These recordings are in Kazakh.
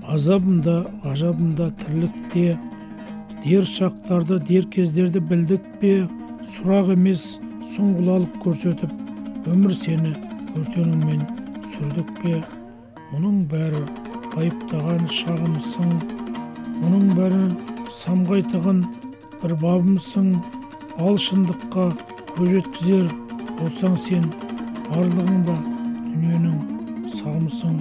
азабында ғажабында тірлікте дер шақтарды дер кездерді білдік пе, сұрақ емес сұңғылалық көрсетіп өмір сені өртенумен сүрдік пе. Мұның бәрі байыптаған шағымсың, мұның бәрі самғайтығын бір бабымсың. Ал шындыққа көз жеткізер болсаң сен, барлығыңда дүниенің сағымсың.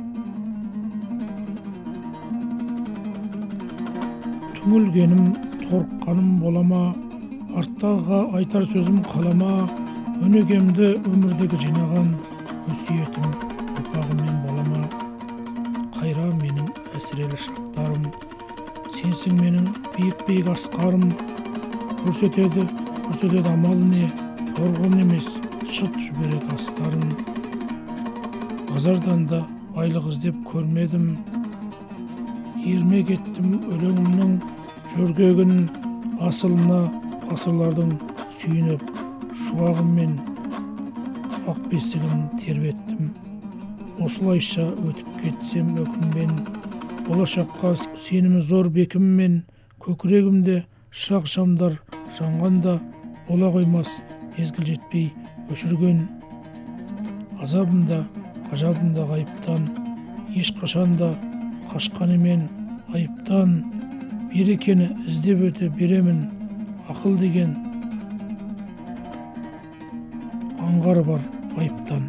Түңілгенім, торыққаным болама, арттағыға айтар сөзім қалама. Өнегемді өмірдегі жинаған, өсиетім ұрпағым мен балама. Қайра менің әсірелі шақтарым, сенсің менің биік асқарым. Көрсетеді амал не, торғын емес шыт жіберек астарын. Базардан да байлық іздеп көрмедім, ермек еттім өлеңімнің жөргегін. Асылына ғасырлардың сүйініп, шуағыммен ақ бесігін тербеттім. Осылайша өтіп кетсем өкіммен, болашаққа сенімі зор бекіммен. Көкірегімде шырақ шамдар жанғанда, бола қоймас мезгіл жетпей өшірген. Азабында ғажабында ғайыптан, ешқашанда қашқан емен айыптан. Берекені іздеп өте беремін, ақыл деген аңғары бар ғайыптан.